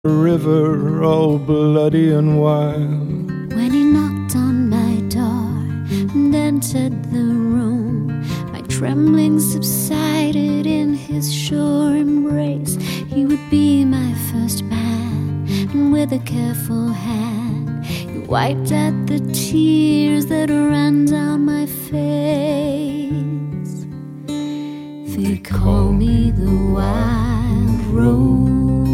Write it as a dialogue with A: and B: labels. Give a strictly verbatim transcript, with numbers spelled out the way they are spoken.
A: river all bloody and wild.
B: When he knocked on my door and entered the room, my trembling subsided in his sure embrace. He would be my first man, and with a careful hand he wiped out the tears that ran down my face. They call me the wild rose,